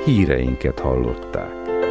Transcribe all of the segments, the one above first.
híreinket hallották.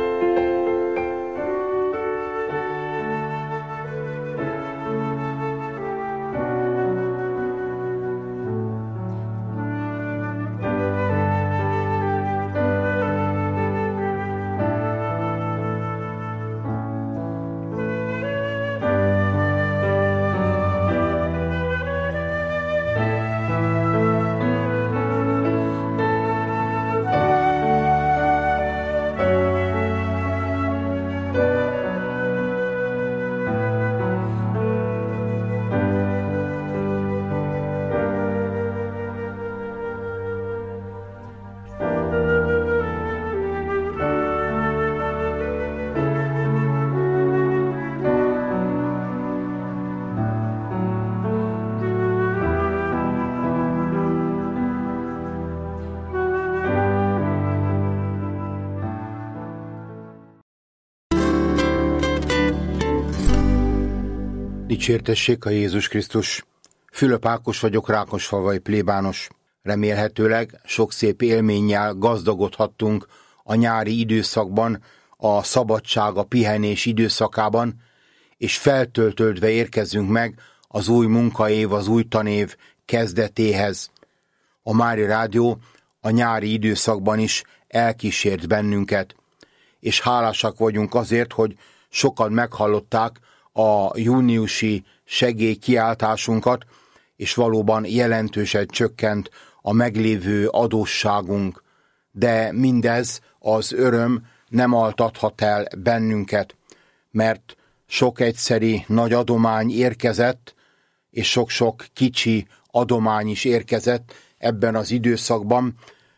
Dicsértessék a Jézus Krisztus! Fülöp Ákos vagyok, rákosfalvai plébános. Remélhetőleg sok szép élménnyel gazdagodhattunk a nyári időszakban, a szabadság, a pihenés időszakában, és feltöltődve érkezünk meg az új munkaév, az új tanév kezdetéhez. A Mária Rádió a nyári időszakban is elkísért bennünket, és hálásak vagyunk azért, hogy sokan meghallották a júniusi segélykiáltásunkat, és valóban jelentősen csökkent a meglévő adósságunk. De mindez, az öröm nem altathat el bennünket, mert sok egyszeri nagy adomány érkezett, és sok-sok kicsi adomány is érkezett ebben az időszakban,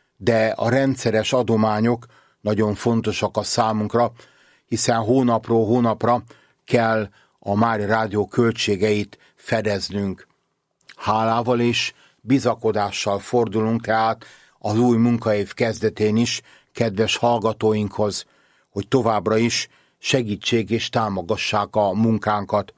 de a rendszeres adományok nagyon fontosak a számunkra, hiszen hónapról hónapra kell a Mária Rádió költségeit fedeznünk. Hálával és bizakodással fordulunk tehát az új munkaév kezdetén is kedves hallgatóinkhoz, hogy továbbra is segítség és támogassák a munkánkat.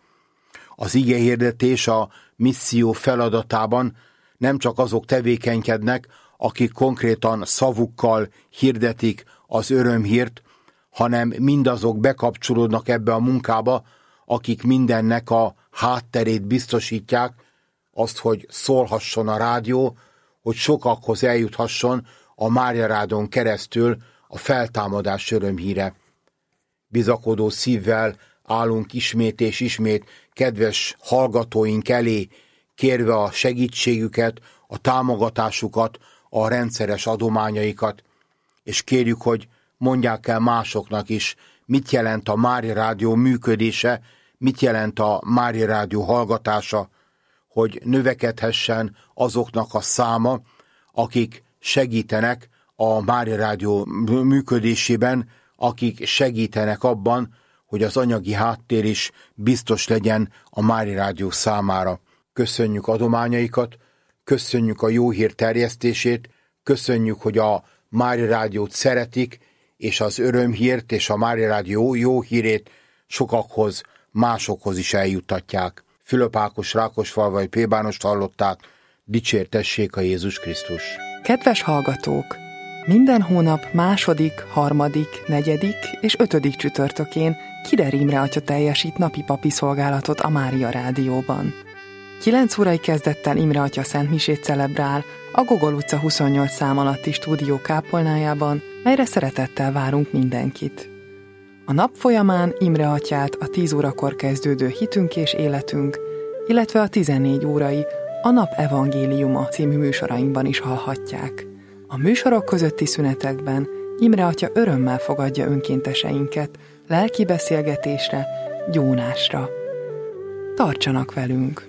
Az igehirdetés a misszió feladatában nem csak azok tevékenykednek, akik konkrétan szavukkal hirdetik az örömhírt, hanem mindazok bekapcsolódnak ebbe a munkába, akik mindennek a hátterét biztosítják, azt, hogy szólhasson a rádió, hogy sokakhoz eljuthasson a Mária Rádión keresztül a feltámadás örömhíre. Bizakodó szívvel állunk ismét és ismét kedves hallgatóink elé, kérve a segítségüket, a támogatásukat, a rendszeres adományaikat, és kérjük, hogy mondják el másoknak is, mit jelent a Mária Rádió működése, mit jelent a Mária Rádió hallgatása, hogy növekedhessen azoknak a száma, akik segítenek a Mária Rádió működésében, akik segítenek abban, hogy az anyagi háttér is biztos legyen a Mária Rádió számára. Köszönjük adományaikat, köszönjük a jó hír terjesztését, köszönjük, hogy a Mária Rádiót szeretik, és az örömhírt és a Mária Rádió jó hírét sokakhoz, másokhoz is eljuttatják. Fülöp Ákos rákosfalvai plébánost hallották, dicsértessék a Jézus Krisztus! Kedves hallgatók! Minden hónap 2., 3., 4. és 5. csütörtökén Kider Imre atya teljesít napi papi szolgálatot a Mária Rádióban. 9 órai kezdettel Imre atya szentmisét celebrál a Gogol utca 28 szám alatti stúdió kápolnájában, melyre szeretettel várunk mindenkit. A nap folyamán Imre atyát a 10 órakor kezdődő Hitünk és életünk, illetve a 14 órai a Nap Evangéliuma című műsorainkban is hallhatják. A műsorok közötti szünetekben Imre atya örömmel fogadja önkénteseinket lelki beszélgetésre, gyónásra. Tartsanak velünk!